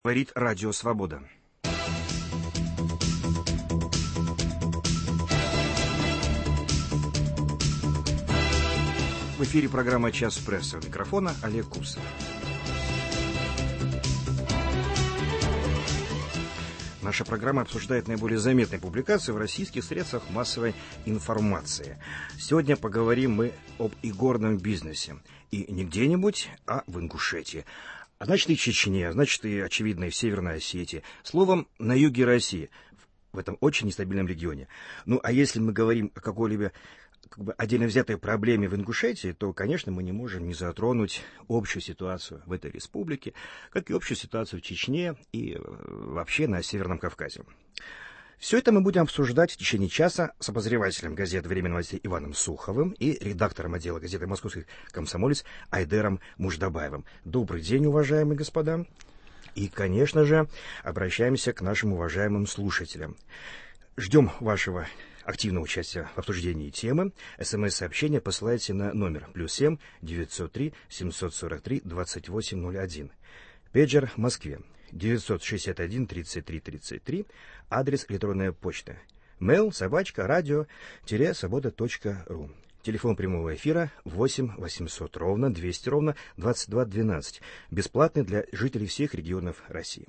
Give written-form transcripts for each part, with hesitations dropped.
Говорит Радио Свобода. В эфире программа «Час пресса». У микрофона Олег Курсов. Наша программа обсуждает наиболее заметные публикации в российских средствах массовой информации. Сегодня поговорим мы об игорном бизнесе. И не где-нибудь, а в Ингушетии. А значит, и Чечне, значит, и, очевидно, и в Северной Осетии. Словом, на юге России, в этом очень нестабильном регионе. Ну, а если мы говорим о какой-либо отдельно взятой проблеме в Ингушетии, то, конечно, мы не можем не затронуть общую ситуацию в этой республике, как и общую ситуацию в Чечне и вообще на Северном Кавказе. Все это мы будем обсуждать в течение часа с обозревателем газеты «Время новостей» Иваном Суховым и редактором отдела газеты «Московский комсомолец» Айдером Муждабаевым. Добрый день, уважаемые господа. И, конечно же, обращаемся к нашим уважаемым слушателям. Ждем вашего активного участия в обсуждении темы. СМС-сообщение посылайте на номер +7 903 743 2801. Пейджер в Москве 961 33 33. Адрес электронная почта mail@radio-svoboda.ru. Телефон прямого эфира 8 800 200 22 12. Бесплатный для жителей всех регионов России.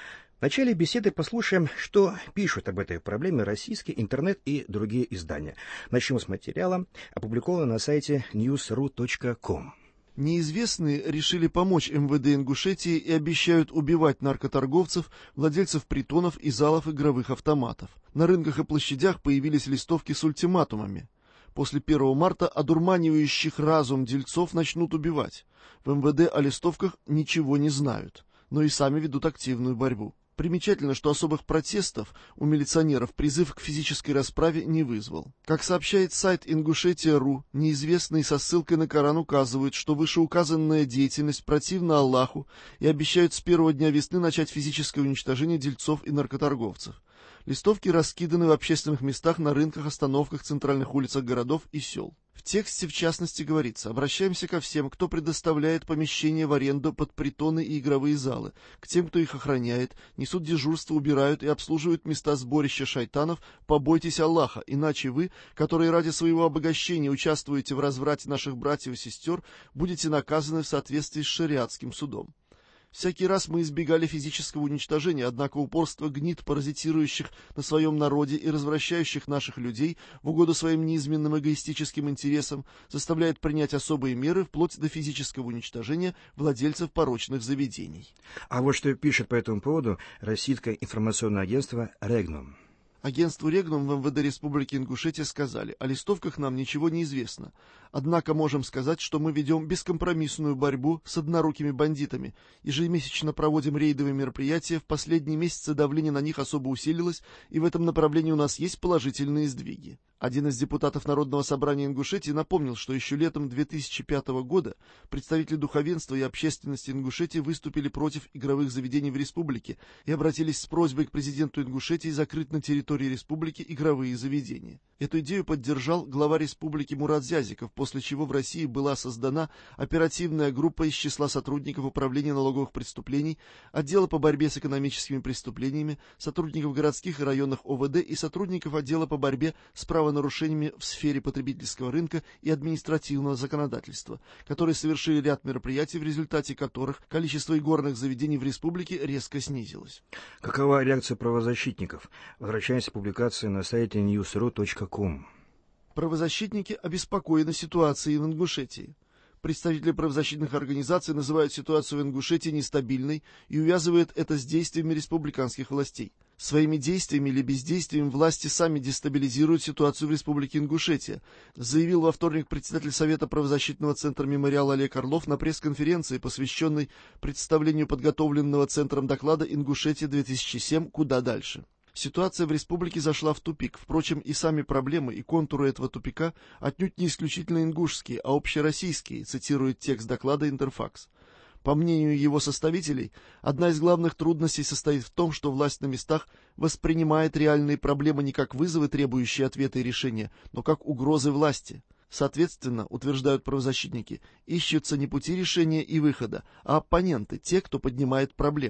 В начале беседы послушаем, что пишут об этой проблеме российский интернет и другие издания. Начнем с материала, опубликованного на сайте news.ru.com. Неизвестные решили помочь МВД Ингушетии и обещают убивать наркоторговцев, владельцев притонов и залов игровых автоматов. На рынках и площадях появились листовки с ультиматумами. После 1 марта одурманивающих разум дельцов начнут убивать. В МВД о листовках ничего не знают, но и сами ведут активную борьбу. Примечательно, что особых протестов у милиционеров призыв к физической расправе не вызвал. Как сообщает сайт Ингушетия.ру, неизвестные со ссылкой на Коран указывают, что вышеуказанная деятельность противна Аллаху и обещают с первого дня весны начать физическое уничтожение дельцов и наркоторговцев. Листовки раскиданы в общественных местах, на рынках, остановках, центральных улицах городов и сел. В тексте, в частности, говорится: обращаемся ко всем, кто предоставляет помещения в аренду под притоны и игровые залы, к тем, кто их охраняет, несут дежурство, убирают и обслуживают места сборища шайтанов, побойтесь Аллаха, иначе вы, которые ради своего обогащения участвуете в разврате наших братьев и сестер, будете наказаны в соответствии с шариатским судом. Всякий раз мы избегали физического уничтожения, однако упорство гнид, паразитирующих на своем народе и развращающих наших людей в угоду своим неизменным эгоистическим интересам, заставляет принять особые меры вплоть до физического уничтожения владельцев порочных заведений. А вот что пишет по этому поводу российское информационное агентство «Регнум». Агентству «Регнум» в МВД Республики Ингушетия сказали: о листовках нам ничего не известно. Однако можем сказать, что мы ведем бескомпромиссную борьбу с однорукими бандитами, ежемесячно проводим рейдовые мероприятия, в последние месяцы давление на них особо усилилось, и в этом направлении у нас есть положительные сдвиги. Один из депутатов Народного собрания Ингушетии напомнил, что еще летом 2005 года представители духовенства и общественности Ингушетии выступили против игровых заведений в республике и обратились с просьбой к президенту Ингушетии закрыть на территории республики игровые заведения. Эту идею поддержал глава республики Мурат Зязиков, после чего в России была создана оперативная группа из числа сотрудников Управления налоговых преступлений, отдела по борьбе с экономическими преступлениями, сотрудников городских и районных ОВД и сотрудников отдела по борьбе с правонарушениями в сфере потребительского рынка и административного законодательства, которые совершили ряд мероприятий, в результате которых количество игорных заведений в республике резко снизилось. Какова реакция правозащитников? Возвращаемся к публикации на сайте news.ru.com. Правозащитники обеспокоены ситуацией в Ингушетии. Представители правозащитных организаций называют ситуацию в Ингушетии нестабильной и увязывают это с действиями республиканских властей. Своими действиями или бездействием власти сами дестабилизируют ситуацию в Республике Ингушетия, заявил во вторник председатель Совета правозащитного центра «Мемориал» Олег Орлов на пресс-конференции, посвященной представлению подготовленного центром доклада «Ингушетия-2007. Куда дальше?». Ситуация в республике зашла в тупик. Впрочем, и сами проблемы, и контуры этого тупика отнюдь не исключительно ингушские, а общероссийские, цитирует текст доклада «Интерфакс». По мнению его составителей, одна из главных трудностей состоит в том, что власть на местах воспринимает реальные проблемы не как вызовы, требующие ответа и решения, но как угрозы власти. Соответственно, утверждают правозащитники, ищутся не пути решения и выхода, а оппоненты, те, кто поднимает проблемы.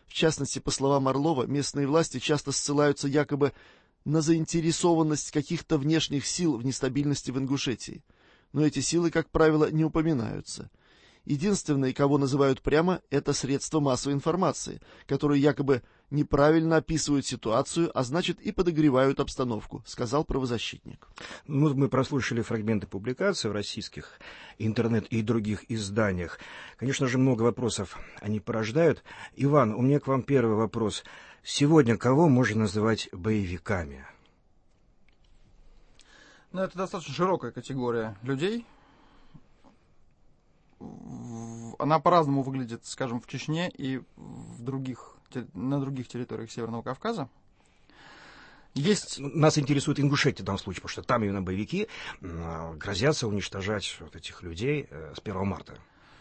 В частности, по словам Орлова, местные власти часто ссылаются якобы на заинтересованность каких-то внешних сил в нестабильности в Ингушетии. Но эти силы, как правило, не упоминаются. Единственные, кого называют прямо, это средства массовой информации, которые якобы неправильно описывают ситуацию, а значит и подогревают обстановку, сказал правозащитник. Ну, мы прослушали фрагменты публикаций в российских интернет и других изданиях. Конечно же, много вопросов они порождают. Иван, у меня к вам первый вопрос. Сегодня кого можно называть боевиками? Ну, это достаточно широкая категория людей. Она по-разному выглядит, скажем, в Чечне и на других территориях Северного Кавказа. Нас интересует Ингушетия в данном случае, потому что там именно боевики грозятся уничтожать вот этих людей с 1 марта.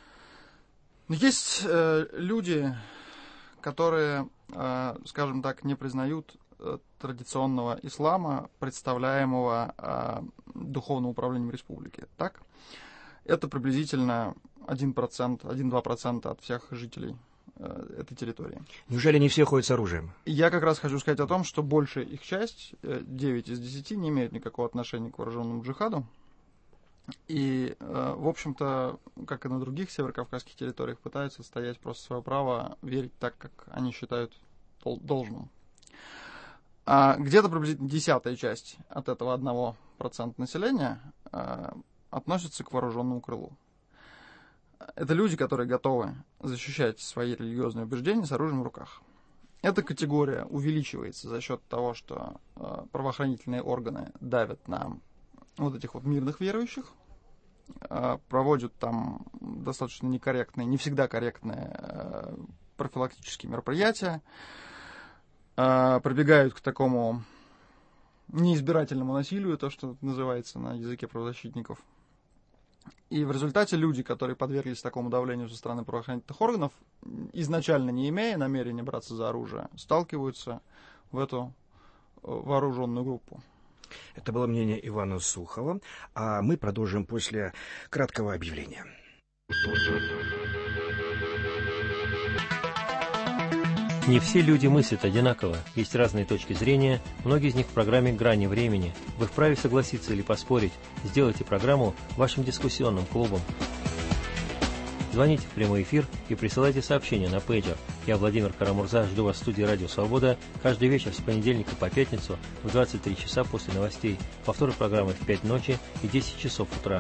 Есть люди, которые, скажем так, не признают традиционного ислама, представляемого духовным управлением республики. Так? Это приблизительно 1%-2% от всех жителей этой территории. Неужели не все ходят с оружием? Я как раз хочу сказать о том, что большая их часть, 9 из 10, не имеют никакого отношения к вооруженному джихаду. И, в общем-то, как и на других северокавказских территориях, пытаются отстоять просто свое право верить так, как они считают должным. А где-то приблизительно 10-я часть от этого 1% населения относится к вооруженному крылу. Это люди, которые готовы защищать свои религиозные убеждения с оружием в руках. Эта категория увеличивается за счет того, что правоохранительные органы давят на вот этих вот мирных верующих, проводят там достаточно некорректные, не всегда корректные профилактические мероприятия, прибегают к такому неизбирательному насилию, то, что называется на языке правозащитников. И в результате люди, которые подверглись такому давлению со стороны правоохранительных органов, изначально не имея намерения браться за оружие, сталкиваются в эту вооруженную группу. Это было мнение Ивана Сухова, а мы продолжим после краткого объявления. Не все люди мыслят одинаково, есть разные точки зрения, многие из них в программе «Грани времени». Вы вправе согласиться или поспорить. Сделайте программу вашим дискуссионным клубом. Звоните в прямой эфир и присылайте сообщения на пейджер. Я, Владимир Карамурза, жду вас в студии «Радио Свобода» каждый вечер с понедельника по пятницу в 23 часа после новостей. Повторы программы в 5 ночи и 10 часов утра.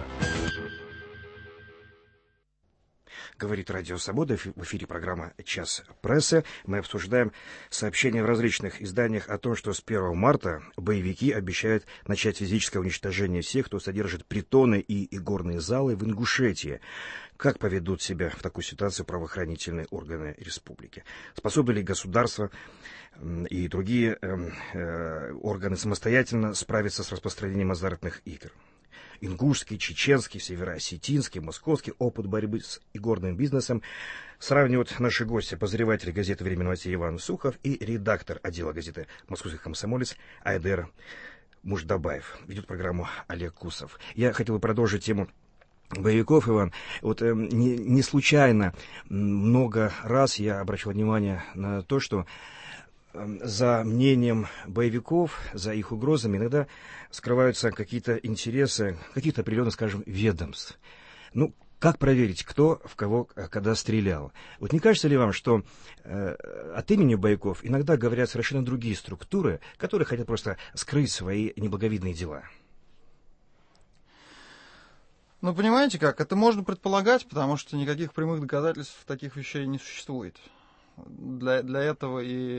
Говорит Радио Свобода, в эфире программа «Час прессы». Мы обсуждаем сообщения в различных изданиях о том, что с 1 марта боевики обещают начать физическое уничтожение всех, кто содержит притоны и игорные залы в Ингушетии. Как поведут себя в такой ситуации правоохранительные органы республики? Способны ли государство и другие органы самостоятельно справиться с распространением азартных игр? Ингушский, чеченский, североосетинский, московский опыт борьбы с игорным бизнесом сравнивают наши гости, обозреватель газеты «Время новостей» Иван Сухов и редактор отдела газеты «Московский комсомолец» Айдер Муждабаев. Ведет программу Олег Кусов. Я хотел бы продолжить тему боевиков, Иван. Вот не случайно много раз я обращал внимание на то, что за мнением боевиков, за их угрозами иногда скрываются какие-то интересы, каких-то определенных, скажем, ведомств. Ну, как проверить, кто в кого когда стрелял? Вот не кажется ли вам, что от имени боевиков иногда говорят совершенно другие структуры, которые хотят просто скрыть свои неблаговидные дела? Ну, понимаете как? Это можно предполагать, потому что никаких прямых доказательств таких вещей не существует. Для этого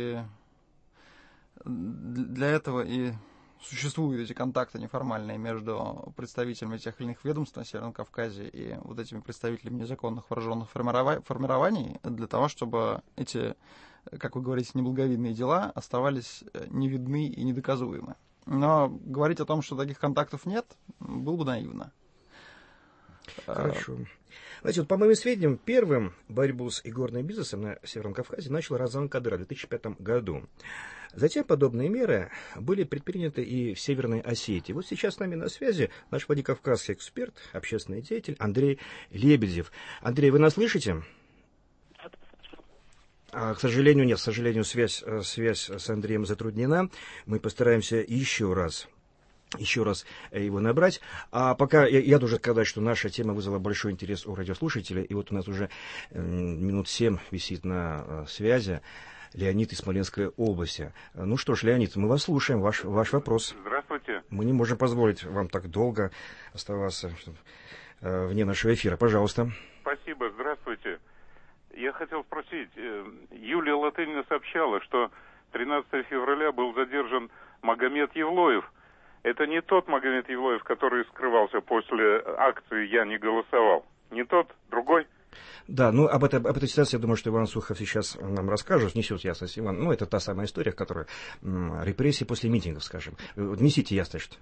и существуют эти контакты неформальные между представителями тех или иных ведомств на Северном Кавказе и вот этими представителями незаконных вооруженных формирований, для того, чтобы эти, как вы говорите, неблаговидные дела оставались невидны и недоказуемы. Но говорить о том, что таких контактов нет, было бы наивно. Хорошо. Знаете, вот, по моим сведениям, первым борьбу с игорным бизнесом на Северном Кавказе начал Рамзан Кадыров в 2005 году. Затем подобные меры были предприняты и в Северной Осетии. Вот сейчас с нами на связи наш владикавказский эксперт, общественный деятель Андрей Лебедев. Андрей, вы нас слышите? К сожалению, нет, к сожалению, связь с Андреем затруднена. Мы постараемся еще раз его набрать. А пока я должен сказать, что наша тема вызвала большой интерес у радиослушателей, и вот у нас уже минут 7 висит на связи Леонид из Смоленской области. Ну что ж, Леонид, мы вас слушаем, ваш вопрос. Здравствуйте. Мы не можем позволить вам так долго оставаться вне нашего эфира. Пожалуйста. Спасибо, здравствуйте. Я хотел спросить, Юлия Латынина сообщала, что 13 февраля был задержан Магомед Евлоев. Это не тот Магомед Евлоев, который скрывался после акции «Я не голосовал». Не тот, другой? Да, ну об этой ситуации, я думаю, что Иван Сухов сейчас нам расскажет, внесет ясность. Иван, ну это та самая история, в которой репрессии после митингов, скажем. Внесите ясность.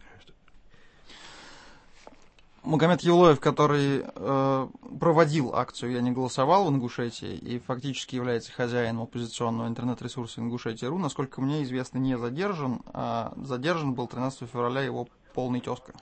Магомед Евлоев, который проводил акцию «Я не голосовал» в Ингушетии и фактически является хозяином оппозиционного интернет-ресурса Ингушетия.ру, насколько мне известно, не задержан. Задержан был 13 февраля его полный тезка.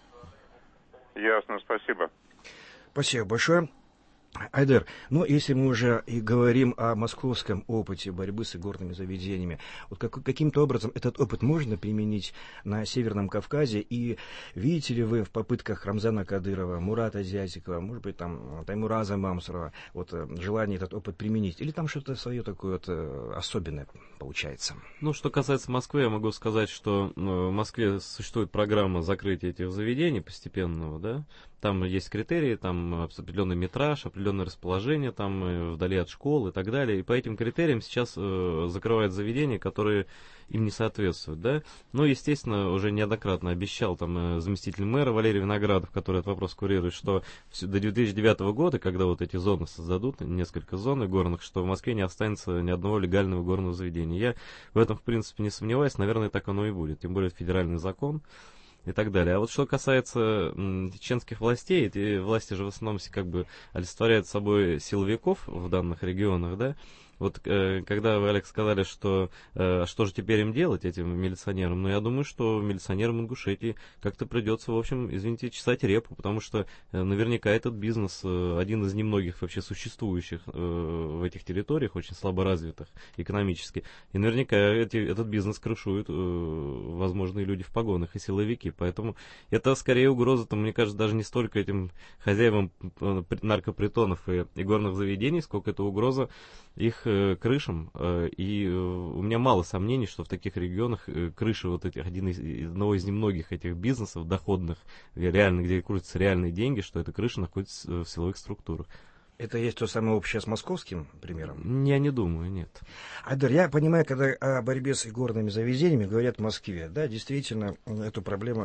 Ясно, спасибо. Спасибо большое. Айдар, ну, если мы уже и говорим о московском опыте борьбы с игорными заведениями, вот каким-то образом этот опыт можно применить на Северном Кавказе, и видите ли вы в попытках Рамзана Кадырова, Мурата Зязикова, может быть, там, Таймураза Мамсурова, вот, желание этот опыт применить, или там что-то свое такое вот особенное получается? Ну, что касается Москвы, я могу сказать, что в Москве существует программа закрытия этих заведений постепенного, да. Там есть критерии, там определенный метраж, определенное расположение, там вдали от школ и так далее. И по этим критериям сейчас закрывают заведения, которые им не соответствуют, да. Ну, естественно, уже неоднократно обещал там заместитель мэра Валерий Виноградов, который этот вопрос курирует, что до 2009 года, когда вот эти зоны создадут, несколько зон игорных, что в Москве не останется ни одного легального игорного заведения. Я в этом, в принципе, не сомневаюсь, наверное, так оно и будет. Тем более федеральный закон и так далее. А вот что касается чеченских властей, эти власти же в основном как бы олицетворяют собой силовиков в данных регионах, да. Вот когда вы, Алекс, сказали, что что же теперь им делать, этим милиционерам, я думаю, что милиционерам Ингушетии как-то придется, в общем, извините, чесать репу, потому что наверняка этот бизнес один из немногих вообще существующих в этих территориях, очень слабо развитых экономически, и наверняка этот бизнес крышуют возможные люди в погонах и силовики, поэтому это скорее угроза, мне кажется, даже не столько этим хозяевам наркопритонов и игорных заведений, сколько это угроза их крышам, и у меня мало сомнений, что в таких регионах крыши вот этих, одного из немногих этих бизнесов доходных, реально, где крутятся реальные деньги, что эта крыша находится в силовых структурах. Это есть то самое общее с московским примером? Я не думаю, нет. Айдар, я понимаю, когда о борьбе с игорными заведениями говорят в Москве, да, действительно, эту проблему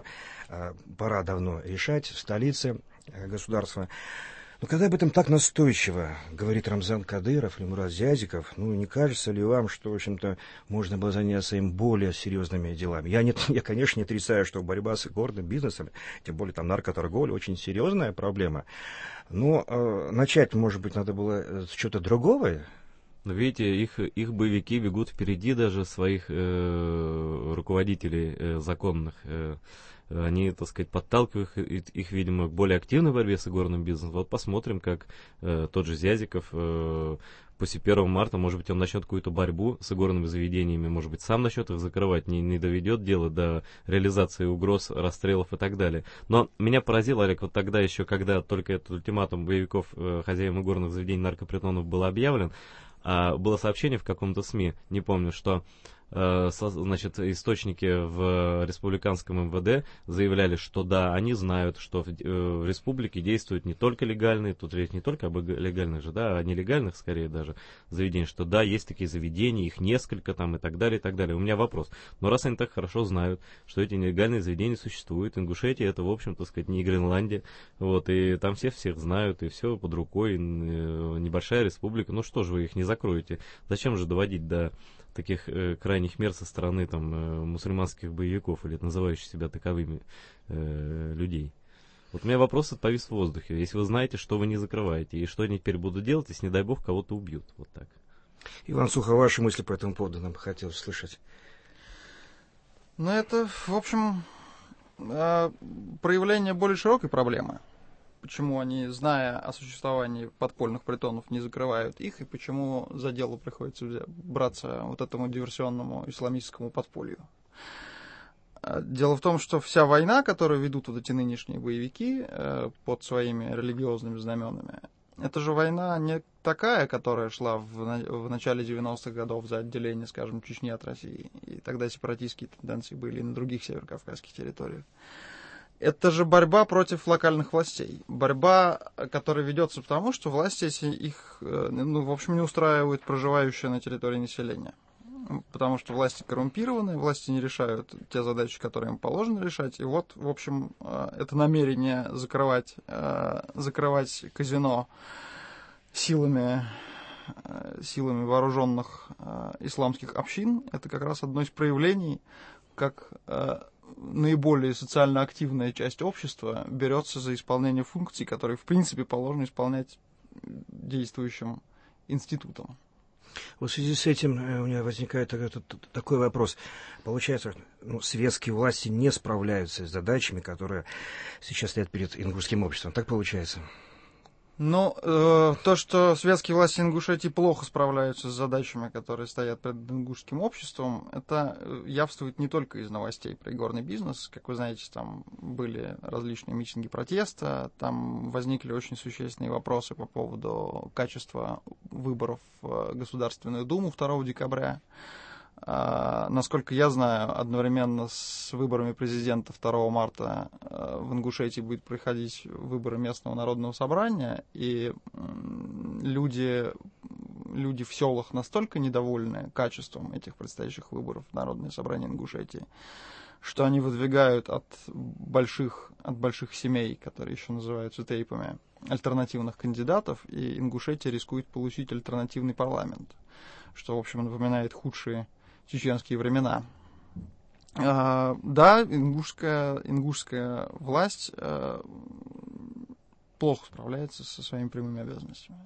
пора давно решать в столице государства. Но когда об этом так настойчиво говорит Рамзан Кадыров или Мурат Зязиков, не кажется ли вам, что, в общем-то, можно было заняться им более серьезными делами? Я, конечно, не отрицаю, что борьба с игорным бизнесом, тем более там наркоторговля, очень серьезная проблема. Но начать, может быть, надо было с чего-то другого? Но видите, их боевики бегут впереди даже своих руководителей законных. Они, так сказать, подталкивают их, видимо, к более активной борьбе с игорным бизнесом. Вот посмотрим, как тот же Зязиков после 1 марта, может быть, он начнет какую-то борьбу с игорными заведениями, может быть, сам начнет их закрывать, не доведет дело до реализации угроз, расстрелов и так далее. Но меня поразило, Олег, вот тогда еще, когда только этот ультиматум боевиков хозяевам игорных заведений наркопритонов был объявлен, было сообщение в каком-то СМИ, не помню, что значит, источники в республиканском МВД заявляли, что да, они знают, что в республике действуют не только легальные, тут речь не только об легальных же, да, а нелегальных скорее даже заведениях, что да, есть такие заведения, их несколько там и так далее, и так далее. У меня вопрос, но раз они так хорошо знают, что эти нелегальные заведения существуют, Ингушетия это, в общем, так сказать, не Гренландия, вот, и там всех знают, и все под рукой, небольшая республика, ну что же вы их не закроете, зачем же доводить до таких крайних мер со стороны там мусульманских боевиков или называющих себя таковыми людей. Вот у меня вопрос повис в воздухе. Если вы знаете, что вы не закрываете, и что они теперь будут делать, если, не дай бог, кого-то убьют. Вот так. Иван Сухов, ваши мысли по этому поводу нам бы хотелось слышать. Это, в общем, проявление более широкой проблемы. почему они, зная о существовании подпольных притонов, не закрывают их, и почему за дело приходится браться вот этому диверсионному исламистскому подполью. Дело в том, что вся война, которую ведут вот эти нынешние боевики под своими религиозными знаменами, это же война не такая, которая шла в начале 90-х годов за отделение, скажем, Чечни от России. И тогда сепаратистские тенденции были и на других северокавказских территориях. Это же борьба против локальных властей. Борьба, которая ведется потому, что власти их, в общем, не устраивают проживающее на территории населения. Потому что власти коррумпированы, власти не решают те задачи, которые им положено решать. И вот, в общем, это намерение закрывать казино силами вооруженных исламских общин, это как раз одно из проявлений, как наиболее социально активная часть общества берется за исполнение функций, которые, в принципе, положено исполнять действующим институтом. Вот в связи с этим у меня возникает такой вопрос. Получается, светские власти не справляются с задачами, которые сейчас стоят перед ингушским обществом. Так получается? Ну, то, что светские власти Ингушетии плохо справляются с задачами, которые стоят перед ингушским обществом, это явствует не только из новостей про игорный бизнес. Как вы знаете, там были различные митинги протеста, там возникли очень существенные вопросы по поводу качества выборов в Государственную Думу 2 декабря. Насколько я знаю, одновременно с выборами президента 2 марта в Ингушетии будет проходить выборы местного народного собрания, и люди в селах настолько недовольны качеством этих предстоящих выборов в Народное собрание Ингушетии, что они выдвигают от больших семей, которые еще называются тейпами, альтернативных кандидатов, и Ингушетия рискует получить альтернативный парламент, что, в общем, напоминает худшие чеченские времена. Да, ингушская власть плохо справляется со своими прямыми обязанностями.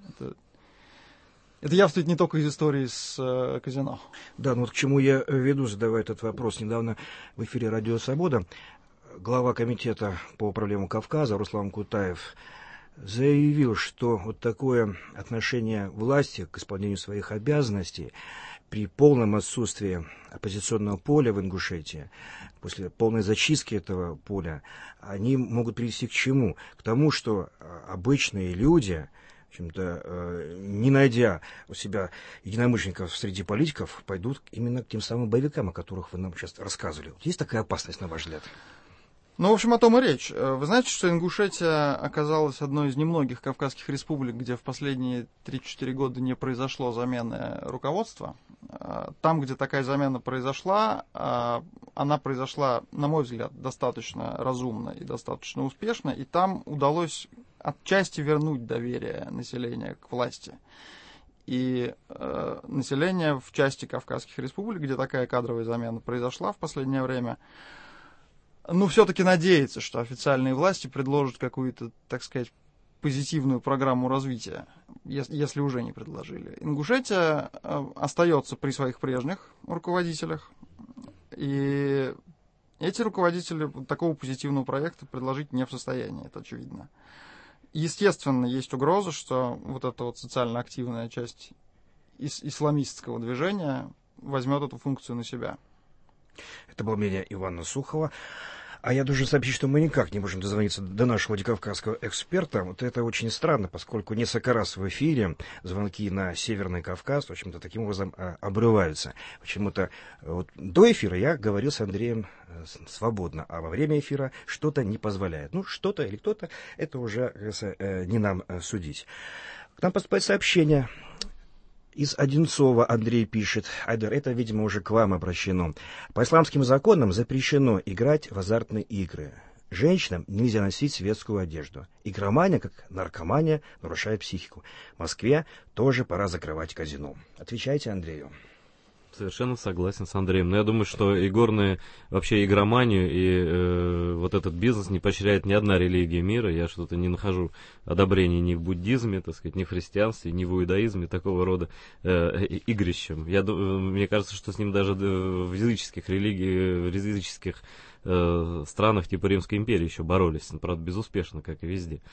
Это явствует не только из истории с казино. Да, ну вот к чему я веду, задавая этот вопрос. Недавно в эфире «Радио Свобода» глава комитета по проблемам Кавказа Руслан Кутаев заявил, что вот такое отношение власти к исполнению своих обязанностей при полном отсутствии оппозиционного поля в Ингушетии, после полной зачистки этого поля, они могут привести к чему? К тому, что обычные люди, в общем-то, не найдя у себя единомышленников среди политиков, пойдут именно к тем самым боевикам, о которых вы нам сейчас рассказывали. Есть такая опасность, на ваш взгляд? Ну, в общем, о том и речь. Вы знаете, что Ингушетия оказалась одной из немногих кавказских республик, где в последние 3-4 года не произошло замены руководства. Там, где такая замена произошла, она произошла, на мой взгляд, достаточно разумно и достаточно успешно, и там удалось отчасти вернуть доверие населения к власти. И население в части кавказских республик, где такая кадровая замена произошла в последнее время, все-таки надеется, что официальные власти предложат какую-то, так сказать, позитивную программу развития, если уже не предложили. Ингушетия остается при своих прежних руководителях, и эти руководители такого позитивного проекта предложить не в состоянии, это очевидно. Естественно, есть угроза, что вот эта вот социально активная часть исламистского движения возьмет эту функцию на себя. Это было мнение Ивана Сухова. А я должен сообщить, что мы никак не можем дозвониться до нашего владикавказского эксперта. Вот это очень странно, поскольку несколько раз в эфире звонки на Северный Кавказ, в общем-то, таким образом обрываются. Почему-то вот до эфира я говорил с Андреем свободно, а во время эфира что-то не позволяет. Что-то или кто-то, это уже не нам судить. К нам поступает сообщение. Из Одинцова Андрей пишет: Айдар, это, видимо, уже к вам обращено. По исламским законам запрещено играть в азартные игры. Женщинам нельзя носить светскую одежду. Игромания, как наркомания, нарушает психику. В Москве тоже пора закрывать казино. Отвечайте Андрею. Совершенно согласен с Андреем. Но я думаю, что игорные, вообще игроманию и вот этот бизнес не поощряет ни одна религия мира. Я что-то не нахожу одобрения ни в буддизме, так сказать, ни в христианстве, ни в иудаизме такого рода игрищем. Мне кажется, что с ним даже в языческих религиях, в языческих странах типа Римской империи еще боролись. Правда, безуспешно, как и везде.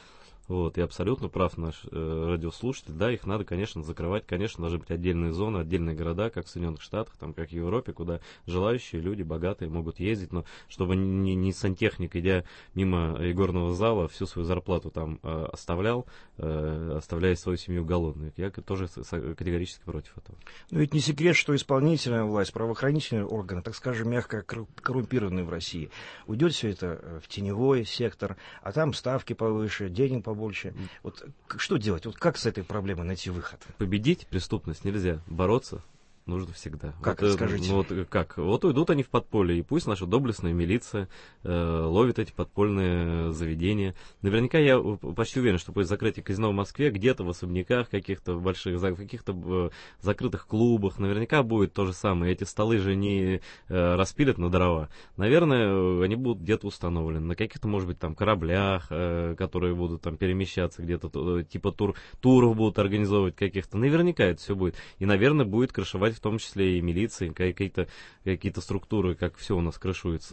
Вот, и абсолютно прав наш радиослушатель, да, их надо, конечно, закрывать, конечно, должны быть отдельные зоны, отдельные города, как в Соединенных Штатах, там, как в Европе, куда желающие люди, богатые, могут ездить, но чтобы не сантехник, идя мимо игорного зала, всю свою зарплату там оставляя свою семью голодной. Я тоже категорически против этого. Но ведь не секрет, что исполнительная власть, правоохранительные органы, так скажем, мягко коррумпированные в России, уйдет все это в теневой сектор, а там ставки повыше, денег побольше. Вот что делать? Вот как с этой проблемой найти выход? Победить преступность нельзя, бороться нужно всегда. Как, вот, скажите? Вот уйдут они в подполье, и пусть наша доблестная милиция ловит эти подпольные заведения. Наверняка я почти уверен, что после закрытия казино в Москве, где-то в особняках каких-то больших, в каких-то закрытых клубах, наверняка будет то же самое. Эти столы же не распилят на дрова. Наверное, они будут где-то установлены. На каких-то, может быть, там кораблях, которые будут там перемещаться где-то, типа туров будут организовывать каких-то. Наверняка это все будет. И, наверное, будет крышевать в том числе и милиции, какие-то структуры, как все у нас крышуется.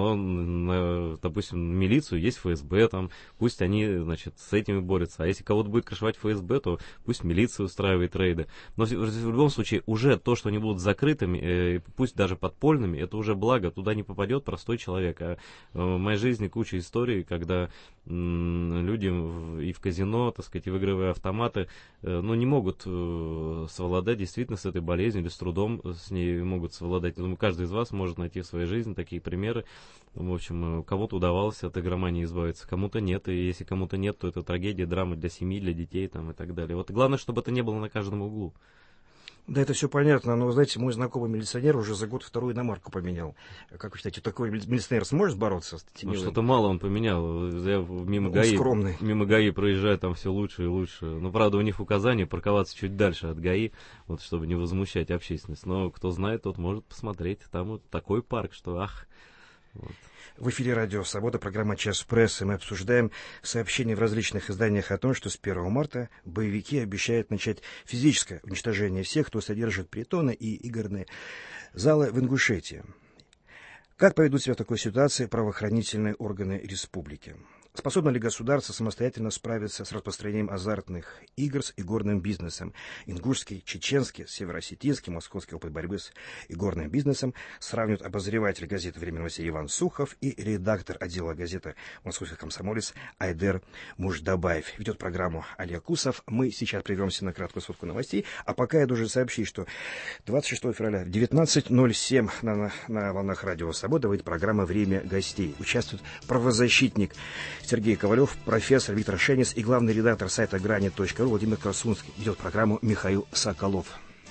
Но, допустим, милицию есть ФСБ, там, пусть они, значит, с этими борются. А если кого-то будет крышевать ФСБ, то пусть милиция устраивает рейды. Но в любом случае, уже то, что они будут закрытыми, пусть даже подпольными, это уже благо, туда не попадет простой человек. А в моей жизни куча историй, когда люди и в казино, так сказать, и в игровые автоматы, не могут совладать действительно с этой болезнью, или с трудом с ней могут совладать. Я думаю, каждый из вас может найти в своей жизни такие примеры. В общем, кому-то удавалось от игромании избавиться, кому-то нет. И если кому-то нет, то это трагедия, драма для семьи, для детей там, и так далее. Вот главное, чтобы это не было на каждом углу. Да, это все понятно, но, знаете, мой знакомый милиционер уже за год вторую иномарку поменял. Как вы считаете, такой милиционер сможет бороться с теневым? Что-то мало он поменял. Я мимо ГАИ проезжаю, там все лучше и лучше. Но, правда, у них указание парковаться чуть дальше от ГАИ, вот, чтобы не возмущать общественность. Но кто знает, тот может посмотреть. Там вот такой парк, что ах. Вот. В эфире «Радио Свобода», программа «Час прессы». Мы обсуждаем сообщения в различных изданиях о том, что с 1 марта боевики обещают начать физическое уничтожение всех, кто содержит притоны и игорные залы в Ингушетии. Как поведут себя в такой ситуации правоохранительные органы республики? Способно ли государство самостоятельно справиться с распространением азартных игр с игорным бизнесом? Ингушский, чеченский, североосетинский, московский опыт борьбы с игорным бизнесом сравнивают обозреватель газеты «Время новостей» Иван Сухов и редактор отдела газеты «Московский комсомолец» Айдер Муждабаев. Ведет программу Олег Кусов. Мы сейчас прервемся на краткую сводку новостей. А пока я должен сообщить, что 26 февраля в 19:07 на волнах «Радио Свобода» выйдет программа «Время гостей». Участвует правозащитник Сергей Ковалев, профессор Виктор Шенец и главный редактор сайта Грани.ру Владимир Корсунский. Ведет программу Михаил Соколов.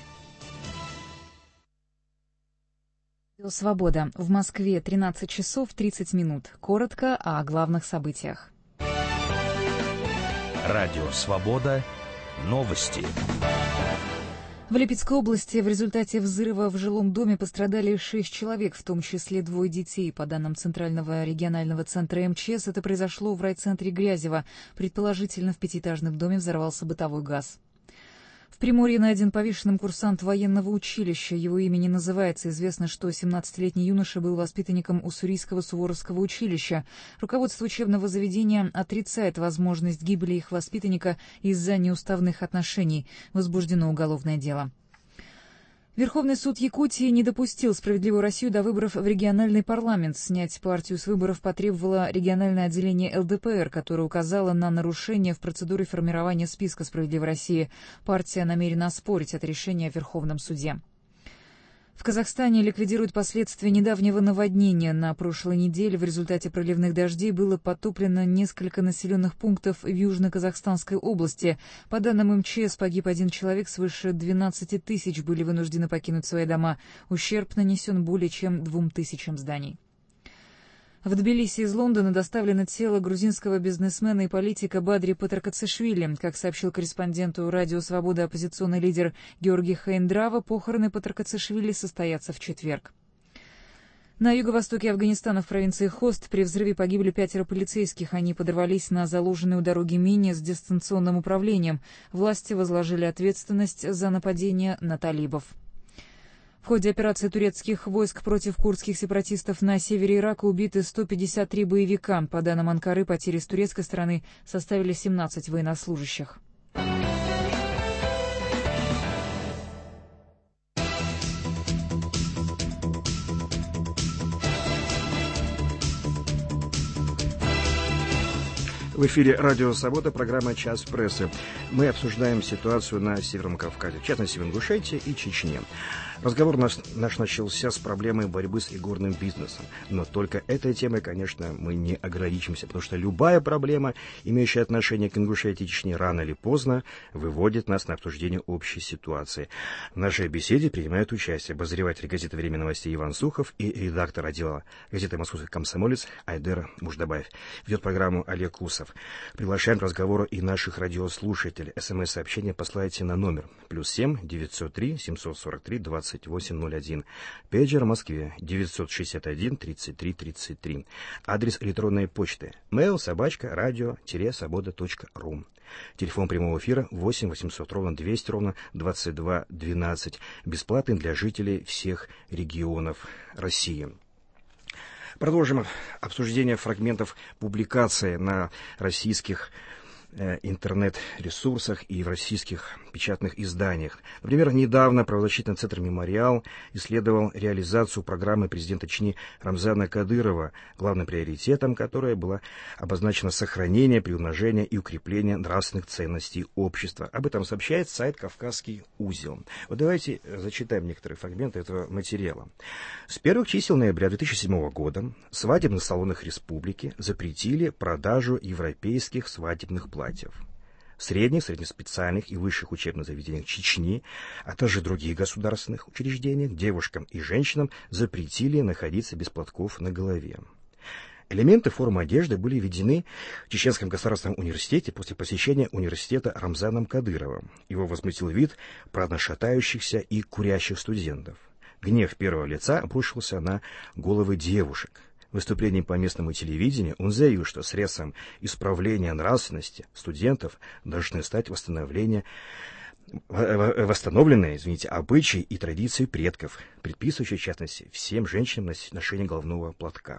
Свобода. В Москве 13 часов 30 минут. Коротко о главных событиях. Радио Свобода. Новости. В Липецкой области в результате взрыва в жилом доме пострадали 6 человек, в том числе 2 детей. По данным Центрального регионального центра МЧС, это произошло в райцентре Грязево. Предположительно, в 5-этажном доме взорвался бытовой газ. В Приморье найден повешенным курсант военного училища. Его имя не называется. Известно, что 17-летний юноша был воспитанником Уссурийского Суворовского училища. Руководство учебного заведения отрицает возможность гибели их воспитанника из-за неуставных отношений. Возбуждено уголовное дело. Верховный суд Якутии не допустил «Справедливую Россию» до выборов в региональный парламент. Снять партию с выборов потребовало региональное отделение ЛДПР, которое указало на нарушение в процедуре формирования списка «Справедливой России». Партия намерена оспорить это решение в Верховном суде. В Казахстане ликвидируют последствия недавнего наводнения. На прошлой неделе в результате проливных дождей было потоплено несколько населенных пунктов в Южно-Казахстанской области. По данным МЧС, погиб 1 человек, свыше 12 тысяч были вынуждены покинуть свои дома. Ущерб нанесен более чем 2000 зданий. В Тбилиси из Лондона доставлено тело грузинского бизнесмена и политика Бадри Патаркацишвили. Как сообщил корреспонденту «Радио Свобода» оппозиционный лидер Георгий Хаиндрава, похороны Патаркацишвили состоятся в четверг. На юго-востоке Афганистана в провинции Хост при взрыве погибли 5 полицейских. Они подорвались на заложенной у дороги мине с дистанционным управлением. Власти возложили ответственность за нападение на талибов. В ходе операции турецких войск против курдских сепаратистов на севере Ирака убиты 153 боевика. По данным Анкары, потери с турецкой стороны составили 17 военнослужащих. В эфире «Радио Свобода», программа «Час прессы». Мы обсуждаем ситуацию на Северном Кавказе, в частности, в Ингушетии и Чечне. Разговор наш начался с проблемой борьбы с игорным бизнесом. Но только этой темой, конечно, мы не ограничимся, потому что любая проблема, имеющая отношение к Ингушетии и Чечне, рано или поздно выводит нас на обсуждение общей ситуации. В нашей беседе принимают участие обозреватель газеты «Время новостей» Иван Сухов и редактор отдела газеты «Московский комсомолец» Айдер Муждабаев. Ведет программу Олег Кусов. Приглашаем к разговору и наших радиослушателей. СМС-сообщение посылайте на номер +7 903 743 2801. Пейджер в Москве 961 33 33. Адрес электронной почты mail@radio-svoboda.ru. Телефон прямого эфира 8 800 200 22 12. Бесплатный для жителей всех регионов России. Продолжим обсуждение фрагментов публикации на российских интернет-ресурсах и в российских печатных изданиях. Например, недавно правозащитный центр «Мемориал» исследовал реализацию программы президента Чечни Рамзана Кадырова, главным приоритетом которой было обозначено сохранение, приумножение и укрепление нравственных ценностей общества. Об этом сообщает сайт «Кавказский узел». Вот давайте зачитаем некоторые фрагменты этого материала. С первых чисел ноября 2007 года в свадебных салонах республики запретили продажу европейских свадебных платьев. В средних, среднеспециальных и высших учебных заведениях Чечни, а также других государственных учреждениях девушкам и женщинам запретили находиться без платков на голове. Элементы формы одежды были введены в Чеченском государственном университете после посещения университета Рамзаном Кадыровым. Его возмутил вид праздно шатающихся и курящих студентов. Гнев первого лица обрушился на головы девушек. В выступлении по местному телевидению он заявил, что средством исправления нравственности студентов должны стать восстановленные обычаи и традиции предков, предписывающие, в частности, всем женщинам ношение головного платка.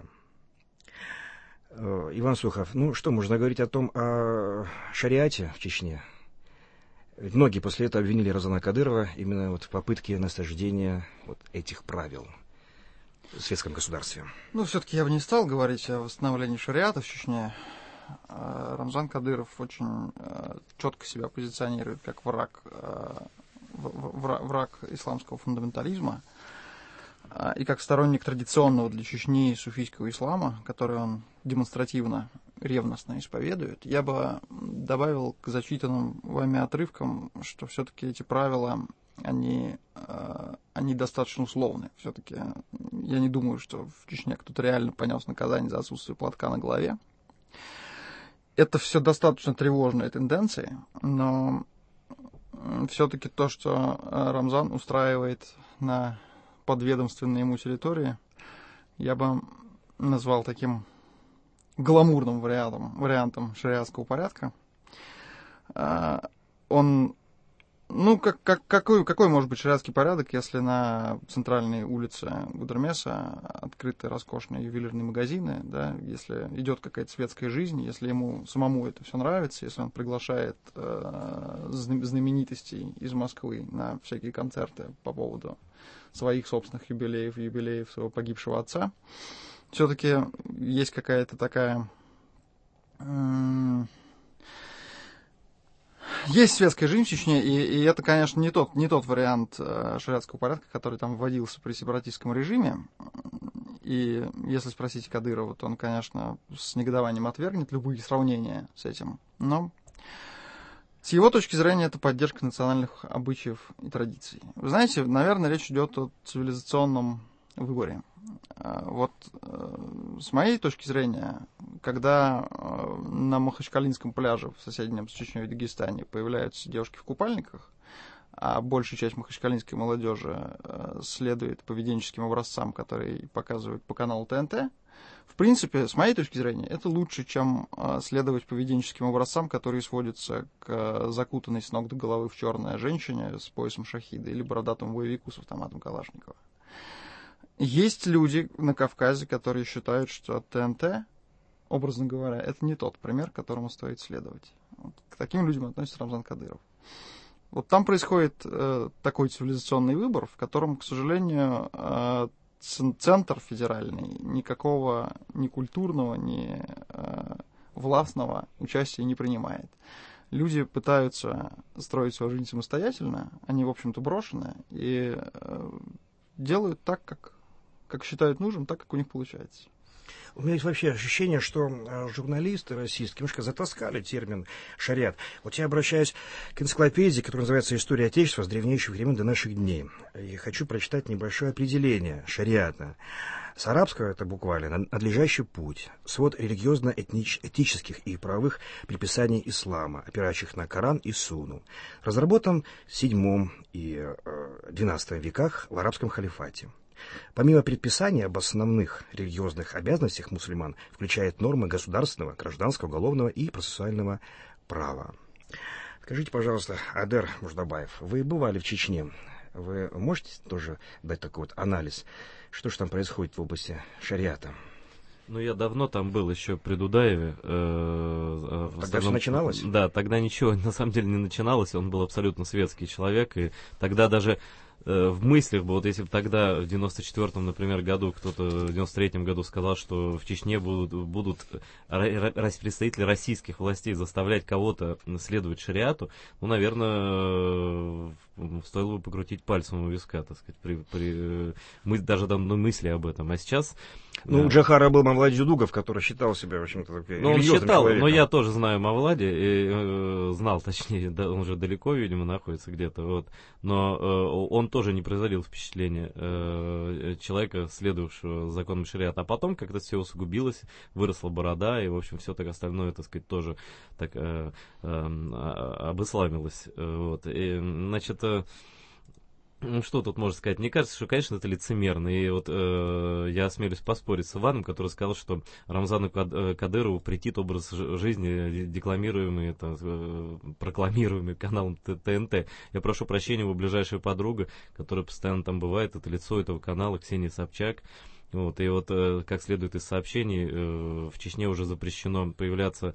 Иван Сухов, что можно говорить о шариате в Чечне? Многие после этого обвинили Рамзана Кадырова именно в попытке насаждения этих правил в светском государстве. Все-таки я бы не стал говорить о восстановлении шариата в Чечне. Рамзан Кадыров очень четко себя позиционирует как враг исламского фундаментализма и как сторонник традиционного для Чечни суфийского ислама, который он демонстративно, ревностно исповедует. Я бы добавил к зачитанным вами отрывкам, что все-таки эти правила, они достаточно условны. Все-таки я не думаю, что в Чечне кто-то реально понес наказание за отсутствие платка на голове. Это все достаточно тревожные тенденции, но все-таки то, что Рамзан устраивает на подведомственной ему территории, я бы назвал таким гламурным вариантом шариатского порядка. Он какой может быть шариатский порядок, если на центральной улице Гудермеса открыты роскошные ювелирные магазины, да, если идет какая-то светская жизнь, если ему самому это все нравится, если он приглашает знаменитостей из Москвы на всякие концерты по поводу своих собственных юбилеев своего погибшего отца, все-таки есть какая-то такая... Есть светская жизнь в Чечне, и это, конечно, не тот вариант шариатского порядка, который там вводился при сепаратистском режиме. И если спросить Кадырова, то он, конечно, с негодованием отвергнет любые сравнения с этим. Но с его точки зрения это поддержка национальных обычаев и традиций. Вы знаете, наверное, речь идет о цивилизационном выборе. С моей точки зрения, когда на Махачкалинском пляже в соседнем с Чечней и Дагестане появляются девушки в купальниках, а большая часть махачкалинской молодежи следует поведенческим образцам, которые показывают по каналу ТНТ, В принципе, с моей точки зрения, это лучше, чем следовать поведенческим образцам, которые сводятся к закутанной с ног до головы в черное женщине с поясом шахида или бородатому боевику с автоматом Калашникова. Есть люди на Кавказе, которые считают, что ТНТ, образно говоря, это не тот пример, которому стоит следовать. Вот к таким людям относится Рамзан Кадыров. Вот там происходит такой цивилизационный выбор, в котором, к сожалению, центр федеральный никакого ни культурного, ни властного участия не принимает. Люди пытаются строить свою жизнь самостоятельно, они, в общем-то, брошены, и делают так, как считают нужным, так, как у них получается. У меня есть вообще ощущение, что журналисты российские немножко затаскали термин «шариат». Вот я обращаюсь к энциклопедии, которая называется «История Отечества с древнейших времен до наших дней». И хочу прочитать небольшое определение шариата. С арабского это буквально «надлежащий путь», свод религиозно-этических и правовых предписаний ислама, опирающих на Коран и Сунну, разработан в VII и XII веках в арабском халифате. Помимо предписаний об основных религиозных обязанностях мусульман, включает нормы государственного, гражданского, уголовного и процессуального права. Скажите, пожалуйста, Айдар Муждабаев, вы бывали в Чечне. Вы можете тоже дать такой вот анализ, что же там происходит в области шариата? Ну, я давно там был, еще при Дудаеве. Тогда все начиналось? Да, тогда ничего на самом деле не начиналось. Он был абсолютно светский человек, и тогда даже в мыслях бы, вот если бы тогда, в 94-м, например, году, кто-то в 93-м году сказал, что в Чечне будут представители российских властей заставлять кого-то следовать шариату, ну, наверное, стоило бы покрутить пальцем у виска, так сказать, даже там мысли об этом. А сейчас... Ну, у Джохара был Мавлад Дюдугов, который считал себя, в общем-то, религиозным человеком. Но я тоже знаю Мавладе, и знал, точнее, да, он уже далеко, видимо, находится где-то, вот. Но он тоже не производил впечатления человека, следовавшего законам шариата. А потом как-то все усугубилось, выросла борода, и, в общем, все так остальное, так сказать, тоже так обысламилось. Вот. И, значит... Ну, что тут можно сказать? Мне кажется, что, конечно, это лицемерно. И вот я осмелюсь поспорить с Иваном, который сказал, что Рамзану Кадырову претит образ жизни, декламируемый, прокламируемый каналом ТНТ. Я прошу прощения, его ближайшая подруга, которая постоянно там бывает, это лицо этого канала, Ксения Собчак. Вот, и вот, как следует из сообщений, в Чечне уже запрещено появляться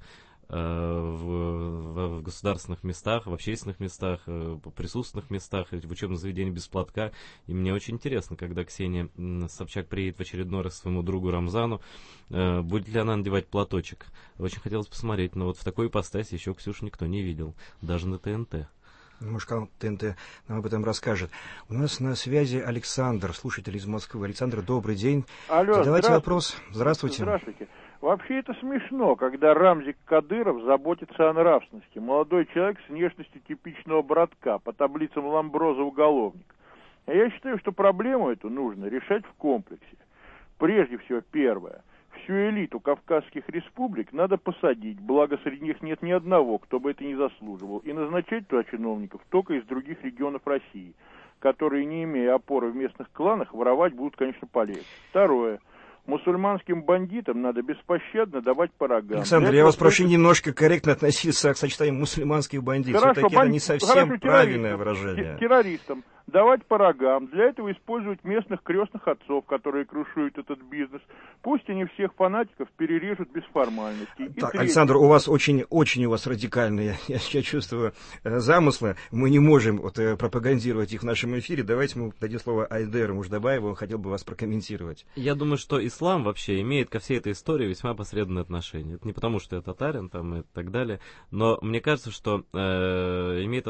в государственных местах, в общественных местах, присутственных местах, в учебном заведении без платка. И мне очень интересно, когда Ксения Собчак приедет в очередной раз к своему другу Рамзану, будет ли она надевать платочек. Очень хотелось посмотреть, но вот в такой ипостаси еще Ксюшу никто не видел, даже на ТНТ. Может, ТНТ нам об этом расскажет. У нас на связи Александр, слушатель из Москвы. Александр, добрый день. Алло, задавайте вопрос. Здравствуйте. Здравствуйте. Вообще это смешно, когда Рамзик Кадыров заботится о нравственности. Молодой человек с внешностью типичного братка, по таблицам Ламброза уголовник. А я считаю, что проблему эту нужно решать в комплексе. Прежде всего, первое. Всю элиту Кавказских республик надо посадить, благо среди них нет ни одного, кто бы это не заслуживал, и назначать туда чиновников только из других регионов России, которые, не имея опоры в местных кланах, воровать будут, конечно, полегче. Второе. Мусульманским бандитам надо беспощадно давать по рогам. Александр, я вас прошу немножко корректно относиться к сочетанию мусульманских бандитов. Все-таки это не совсем правильное выражение. Террористам давать по рогам. Для этого использовать местных крестных отцов, которые крушуют этот бизнес. Пусть они всех фанатиков перережут без формальностей. Так, Александр, у вас очень у вас радикальные, я чувствую, замыслы. Мы не можем пропагандировать их в нашем эфире. Давайте мы дадим слово Айдару Муждабаеву, он хотел бы вас прокомментировать. Я думаю, что ислам вообще имеет ко всей этой истории весьма опосредованное отношение. Это не потому, что я татарин там, и так далее, но мне кажется, что имеет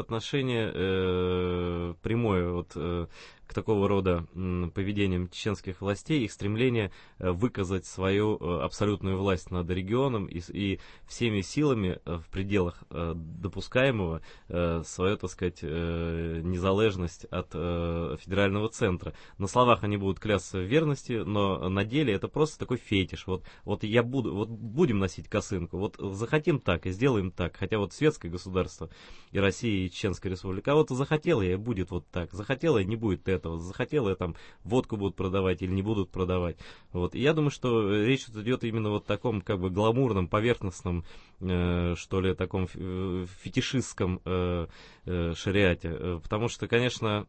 отношение прямое к такого рода поведениям чеченских властей, их стремление выказать свою абсолютную власть над регионом и всеми силами в пределах допускаемого свою, так сказать, незалежность от федерального центра. На словах они будут клясться в верности, но на деле это просто такой фетиш. Вот будем носить косынку, вот захотим так и сделаем так. Хотя вот светское государство и Россия, и Чеченская республика, а вот захотела и будет вот так, захотела и не будет этого. Захотел, я там водку будут продавать или не будут продавать. Вот. И я думаю, что речь идет именно вот о таком как бы гламурном, поверхностном, что ли, таком фетишистском шариате. Потому что, конечно,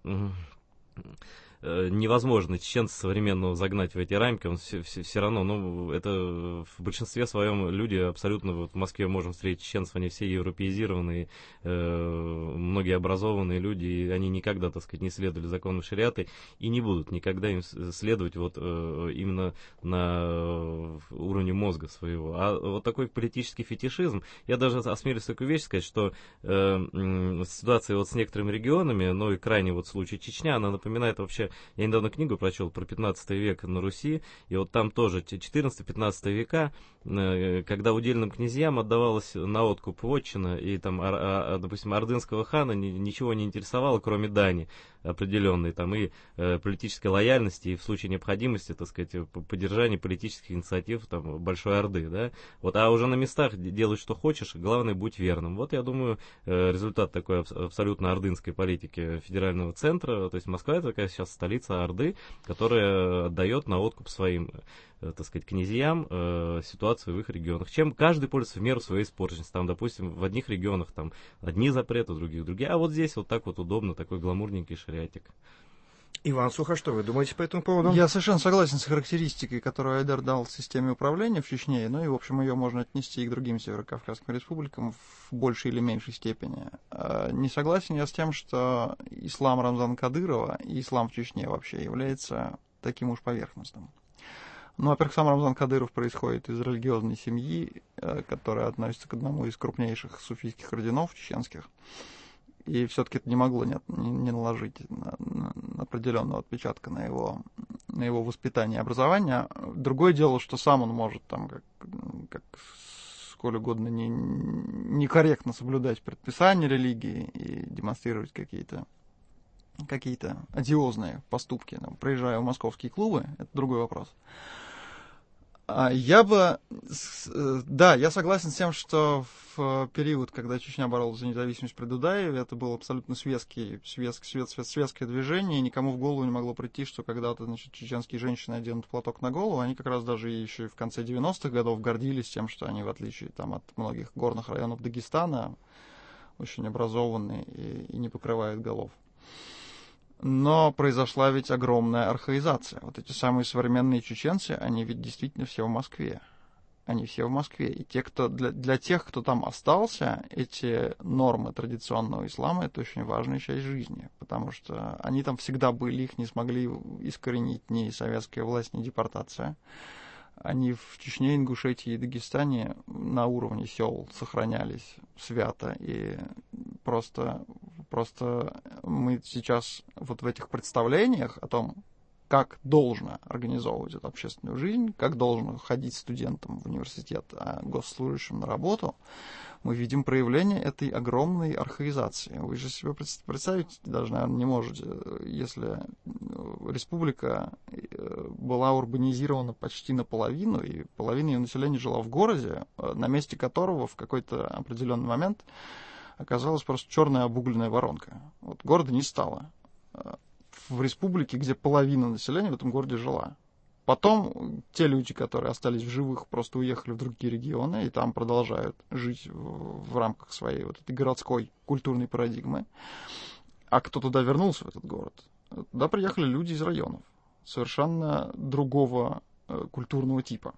невозможно чеченца современного загнать в эти рамки, он все равно, ну, это в большинстве своем люди абсолютно, вот в Москве можем встретить чеченцев, они все европеизированные, многие образованные люди, и они никогда, так сказать, не следовали законам шариата и не будут никогда им следовать вот именно на уровне мозга своего. А вот такой политический фетишизм, я даже осмелюсь такую вещь сказать, что ситуация вот с некоторыми регионами, ну и крайний вот случай Чечня, она напоминает вообще. Я недавно книгу прочел про 15 век на Руси, и вот там тоже 14-15 века, когда удельным князьям отдавалась на откуп вотчина, и там, допустим, ордынского хана ничего не интересовало, кроме дани определенной, там, и политической лояльности, и в случае необходимости, так сказать, поддержания политических инициатив там, Большой Орды, да, вот, а уже на местах делай, что хочешь, главное, будь верным. Вот, я думаю, результат такой абсолютно ордынской политики федерального центра, то есть Москва — это такая сейчас столица Орды, которая отдает на откуп своим, так сказать, князьям ситуацию в их регионах. Чем каждый пользуется в меру своей испорченности. Там, допустим, в одних регионах там одни запреты, в других другие. А вот здесь вот так вот удобно, такой гламурненький шариатик. Иван Суха, что вы думаете по этому поводу? Я совершенно согласен с характеристикой, которую Айдар дал системе управления в Чечне, ну и, в общем, ее можно отнести и к другим северокавказским республикам в большей или меньшей степени. Не согласен я с тем, что ислам Рамзана Кадырова и ислам в Чечне вообще является таким уж поверхностным. Ну, во-первых, сам Рамзан Кадыров происходит из религиозной семьи, которая относится к одному из крупнейших суфийских орденов чеченских. И все-таки это не могло не наложить определенного отпечатка на его воспитание и образование. Другое дело, что сам он может там как сколь угодно некорректно соблюдать предписания религии и демонстрировать какие-то одиозные поступки, там, проезжая в московские клубы, это другой вопрос. Я согласен с тем, что в период, когда Чечня боролась за независимость при Дудаеве, это было абсолютно светское движение, и никому в голову не могло прийти, что когда-то, значит, чеченские женщины оденут платок на голову. Они как раз даже еще в конце 90-х годов гордились тем, что они, в отличие там, от многих горных районов Дагестана, очень образованные и не покрывают голов. Но произошла ведь огромная архаизация. Вот эти самые современные чеченцы, они ведь действительно все в Москве. Они все в Москве. И для тех, кто там остался, эти нормы традиционного ислама — это очень важная часть жизни. Потому что они там всегда были, их не смогли искоренить ни советская власть, ни депортация. Они в Чечне, Ингушетии и Дагестане на уровне сел сохранялись свято. И просто мы сейчас вот в этих представлениях о том, как должно организовывать эту общественную жизнь, как должно ходить студентам в университет, а госслужащим на работу, мы видим проявление этой огромной архаизации. Вы же себе представить даже, наверное, не можете, если республика была урбанизирована почти наполовину, и половина ее населения жила в городе, на месте которого в какой-то определенный момент оказалась просто черная обугленная воронка. Вот города не стало. В республике, где половина населения в этом городе жила. Потом те люди, которые остались в живых, просто уехали в другие регионы и там продолжают жить в рамках своей вот этой городской культурной парадигмы. А кто туда вернулся, в этот город? Туда приехали люди из районов совершенно другого культурного типа.